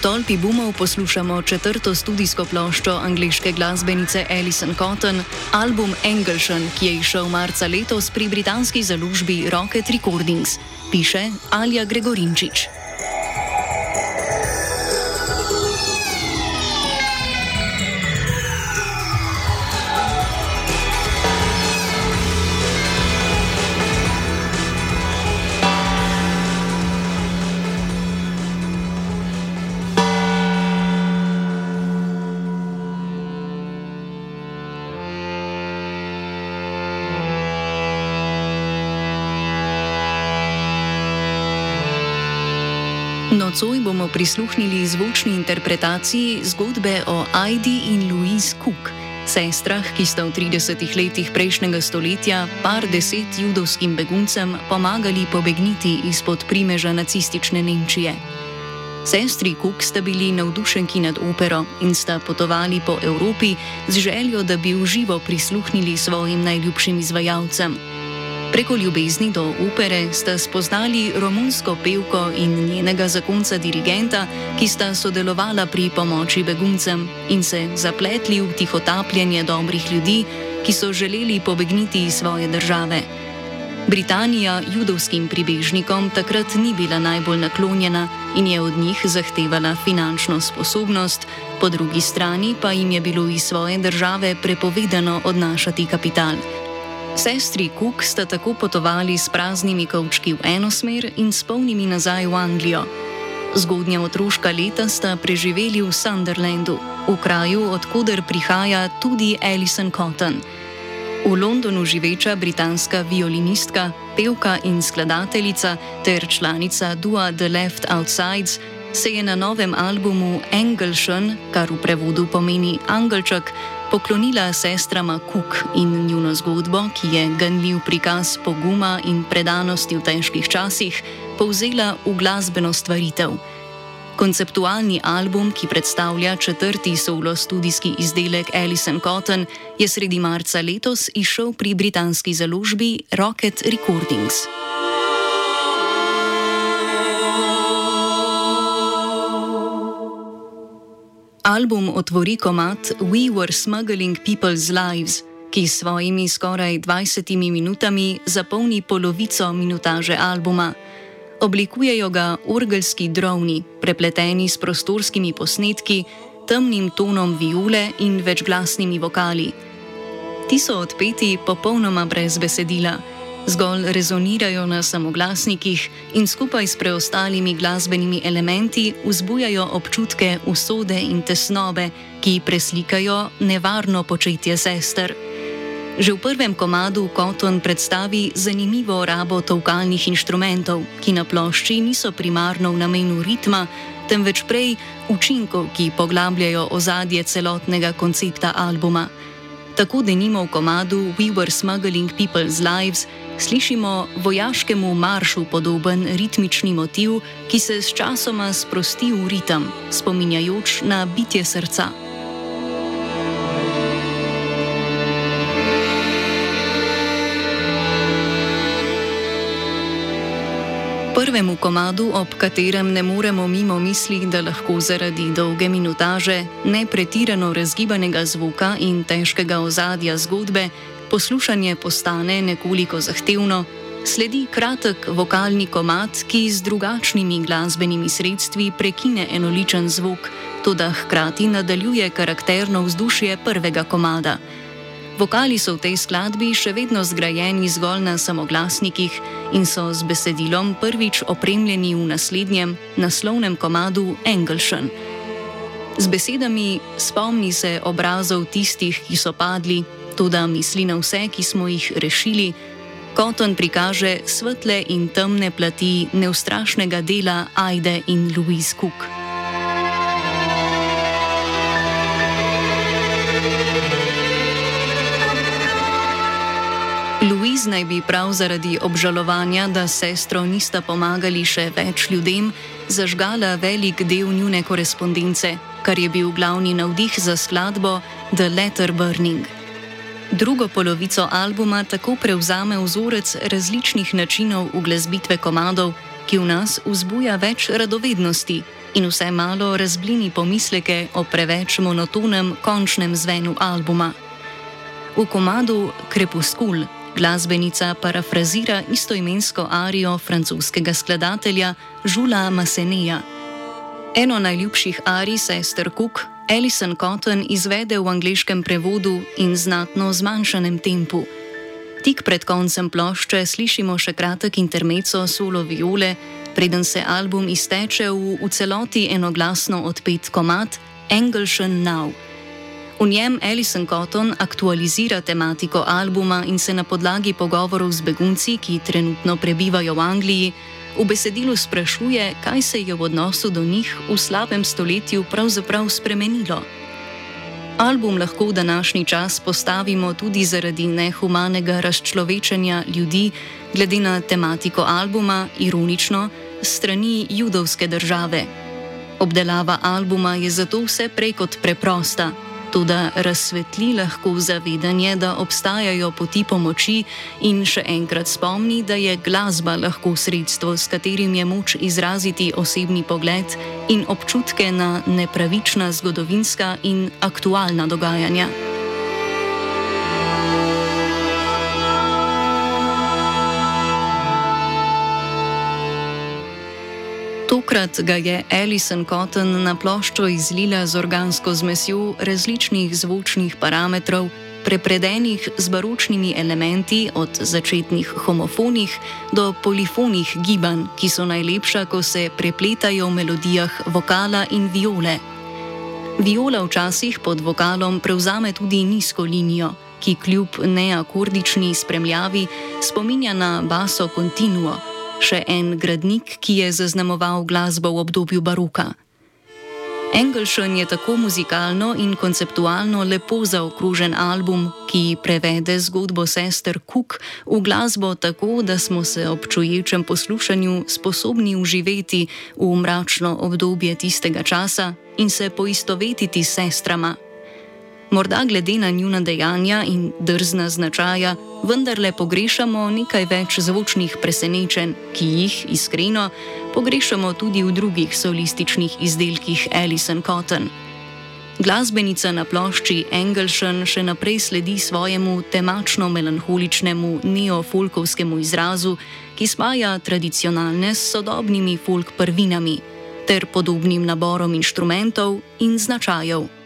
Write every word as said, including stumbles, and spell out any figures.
tolpi boomov poslušamo četrto studijsko ploščo angleške glasbenice Alison Cotton, album Engelschen, ki je izšel marca letos pri britanski založbi Rocket Recordings, piše Alja Gregorinčič. Nocoj bomo prisluhnili zvočni interpretaciji zgodbe o Heidi in Louise Cook, sestrah, ki sta v tridesetih letih prejšnjega stoletja par deset judovskim beguncem pomagali pobegniti izpod primeža nacistične Nemčije. Sestri Cook sta bili navdušenki nad opero in sta potovali po Evropi z željo, da bi v živo prisluhnili svojim najljubšim izvajalcem. Preko ljubezni do opere sta spoznali romunsko pevko in njenega zakonca dirigenta, ki sta sodelovala pri pomoči beguncem in se zapletli v tihotapljanje dobrih ljudi, ki so želeli pobegniti iz svoje države. Britanija judovskim pribežnikom takrat ni bila najbolj naklonjena in je od njih zahtevala finančno sposobnost, po drugi strani pa jim je bilo iz svoje države prepovedano odnašati kapital. Sestri Cook sta tako potovali s praznimi kovčki v eno smer in s polnimi nazaj v Anglijo. Zgodnja otroška leta sta preživeli v Sunderlandu, v kraju, odkuder prihaja tudi Alison Cotton. V Londonu živeča britanska violinistka, pevka in skladateljica ter članica dua The Left Outsides se je na novem albumu Engelschen, kar v prevodu pomeni angelček, poklonila sestrama Cook in njuno zgodbo, ki je ganljiv prikaz poguma in predanosti v težkih časih, povzela v glasbeno stvaritev. Konceptualni album, ki predstavlja četrti solo studijski izdelek Alison Cotton, je sredi marca letos izšel pri britanski založbi Rocket Recordings. Album otvori komad We Were Smuggling People's Lives, ki s svojimi skoraj dvajsetimi minutami zapolni polovico minutaže albuma. Oblikujejo ga orgelski drovni, prepleteni s prostorskimi posnetki, temnim tonom viole in večglasnimi vokali. Ti so odpeti popolnoma brez besedila, zgolj rezonirajo na samoglasnikih in skupaj s preostalimi glasbenimi elementi vzbujajo občutke usode in tesnobe, ki preslikajo nevarno početje sester. Že v prvem komadu Cotton predstavi zanimivo rabo tolkalnih inštrumentov, ki na plošči niso primarno v namenu ritma, temveč prej učinkov, ki poglabljajo ozadje celotnega koncepta albuma. Tako denimo v komadu We Were Smuggling People's Lives slišimo vojaškemu maršu podoben ritmični motiv, ki se s časoma sprosti v ritem, spominjajoč na bitje srca. Prvemu komadu, ob katerem ne moremo mimo misli, da lahko zaradi dolge minutaže, nepretirano razgibanega zvoka in težkega ozadja zgodbe, poslušanje postane nekoliko zahtevno, sledi kratek vokalni komad, ki z drugačnimi glasbenimi sredstvi prekine enoličen zvok, toda hkrati nadaljuje karakterno vzdušje prvega komada. Vokali so v tej skladbi še vedno zgrajeni zgolj na samoglasnikih in so z besedilom prvič opremljeni v naslednjem, naslovnem komadu Engelschen. Z besedami spomni se obrazov tistih, ki so padli, toda misli na vse, ki smo jih rešili, Cotton prikaže svetle in temne plati neustrašnega dela Heide in Louise Cook. Louise naj bi prav zaradi obžalovanja, da sestro nista pomagali še več ljudem, zažgala velik del njune korespondence, kar je bil glavni navdih za skladbo The Letter Burning. Drugo polovico albuma tako prevzame vzorec različnih načinov uglasbitve komadov, ki v nas vzbuja več radovednosti, in vse malo razblini pomisleke o preveč monotonem končnem zvenu albuma. V komadu Krepuscule glasbenica parafrazira istoimensko arijo francoskega skladatelja Julesa Masseneja. Eno najljubših arij sester Cook Alison Cotton izvede v angleškem prevodu in znatno zmanjšanem tempu. Tik pred koncem plošče slišimo še kratek intermezzo solo viole, preden se album izteče v v celoti enoglasno odpet komad Engelschen Now. V njem Alison Cotton aktualizira tematiko albuma in se na podlagi pogovorov z begunci, ki trenutno prebivajo v Angliji, v besedilu sprašuje, kaj se je v odnosu do njih v slabem stoletju pravzaprav spremenilo. Album lahko v današnji čas postavimo tudi zaradi nehumanega razčlovečenja ljudi, glede na tematiko albuma, ironično, s strani judovske države. Obdelava albuma je zato vse prej kot preprosta, toda razsvetli lahko zavedanje, da obstajajo poti pomoči in še enkrat spomni, da je glasba lahko sredstvo, s katerim je moč izraziti osebni pogled in občutke na nepravična zgodovinska in aktualna dogajanja. Tokrat ga je Alison Cotton na ploščo izlila z organsko zmesjo različnih zvočnih parametrov, prepredenih z baročnimi elementi od začetnih homofonih do polifonih gibanj, ki so najlepša, ko se prepletajo v melodijah vokala in viole. Viola včasih pod vokalom prevzame tudi nizko linijo, ki kljub neakordični spremljavi spominja na basso continuo, še en gradnik, ki je zaznamoval glasbo v obdobju baroka. Engelschen je tako muzikalno in konceptualno lepo zaokrožen album, ki prevede zgodbo sester Cook v glasbo tako, da smo se ob čuječem poslušanju sposobni uživeti v mračno obdobje tistega časa in se poistovetiti s sestrama. Morda glede na njuna dejanja in drzna značaja, vendarle pogrešamo nekaj več zvočnih presenečenj, ki jih, iskreno, pogrešamo tudi v drugih solističnih izdelkih Alison Cotton. Glasbenica na plošči Engelschen še naprej sledi svojemu temačno-melanholičnemu neofolkovskemu izrazu, ki spaja tradicionalne s sodobnimi folk prvinami ter podobnim naborom inštrumentov in značajev.